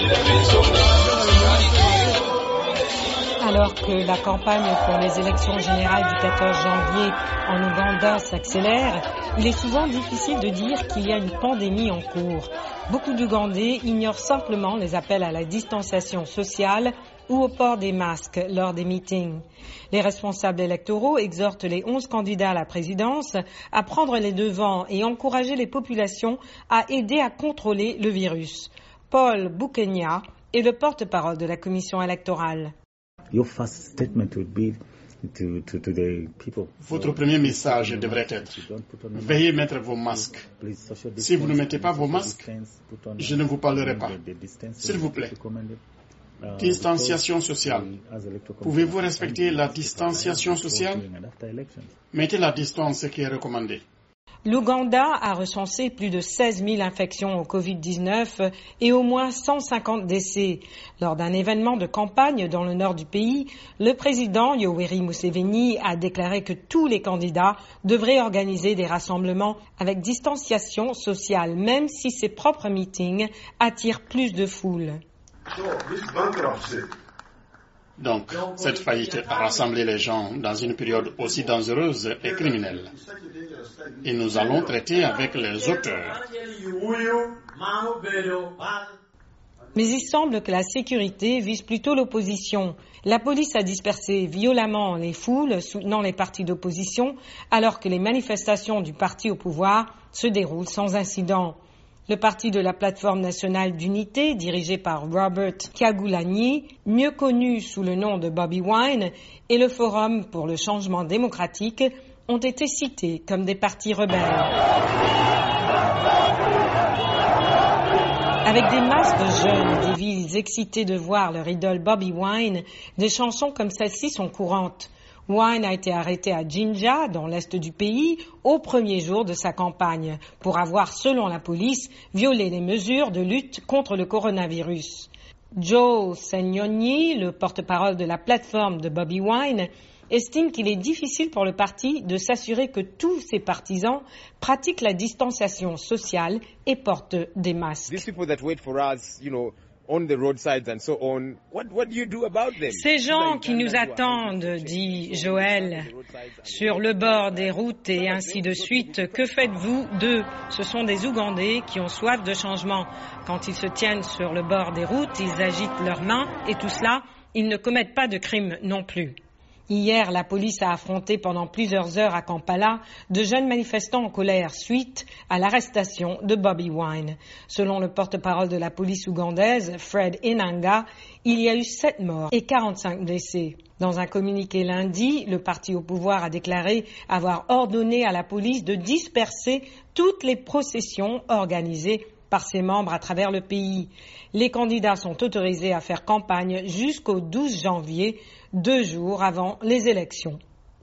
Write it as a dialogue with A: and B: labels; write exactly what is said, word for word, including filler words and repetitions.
A: Alors que la campagne pour les élections générales du quatorze janvier en Ouganda s'accélère, il est souvent difficile de dire qu'il y a une pandémie en cours. Beaucoup d'Ougandais ignorent simplement les appels à la distanciation sociale ou au port des masques lors des meetings. Les responsables électoraux exhortent les onze candidats à la présidence à prendre les devants et encourager les populations à aider à contrôler le virus. Paul Bukenya est le porte-parole de la commission électorale.
B: Votre premier message devrait être « Veuillez mettre vos masques. Si vous ne mettez pas vos masques, je ne vous parlerai pas. S'il vous plaît. » Distanciation sociale. Pouvez-vous respecter la distanciation sociale? Mettez la distance qui est recommandée.
A: L'Ouganda a recensé plus de seize mille infections au covid dix-neuf et au moins cent cinquante décès. Lors d'un événement de campagne dans le nord du pays, le président Yoweri Museveni a déclaré que tous les candidats devraient organiser des rassemblements avec distanciation sociale, même si ses propres meetings attirent plus de foule.
B: Donc, cette faillite a rassemblé les gens dans une période aussi dangereuse et criminelle. Et nous allons traiter avec les auteurs.
A: Mais il semble que la sécurité vise plutôt l'opposition. La police a dispersé violemment les foules soutenant les partis d'opposition, alors que les manifestations du parti au pouvoir se déroulent sans incident. Le parti de la plateforme nationale d'unité, dirigé par Robert Kyagulanyi, mieux connu sous le nom de Bobi Wine, et le Forum pour le changement démocratique ont été cités comme des partis rebelles. Avec des masses de jeunes des villes excités de voir leur idole Bobi Wine, des chansons comme celle-ci sont courantes. Wine a été arrêté à Jinja, dans l'est du pays, au premier jour de sa campagne, pour avoir, selon la police, violé les mesures de lutte contre le coronavirus. Joe Senyonyi, le porte-parole de la plateforme de Bobi Wine, estime qu'il est difficile pour le parti de s'assurer que tous ses partisans pratiquent la distanciation sociale et portent des masques. Ces gens qui nous attendent, dit Joël, sur le bord des routes et ainsi de suite, que faites-vous d'eux? Ce sont des Ougandais qui ont soif de changement. Quand ils se tiennent sur le bord des routes, ils agitent leurs mains et tout cela, ils ne commettent pas de crime non plus. Hier, la police a affronté pendant plusieurs heures à Kampala de jeunes manifestants en colère suite à l'arrestation de Bobi Wine. Selon le porte-parole de la police ougandaise, Fred Enanga, il y a eu sept morts et quarante-cinq blessés. Dans un communiqué lundi, le parti au pouvoir a déclaré avoir ordonné à la police de disperser toutes les processions organisées par ses membres à travers le pays. Les candidats sont autorisés à faire campagne jusqu'au douze janvier, deux jours avant les élections.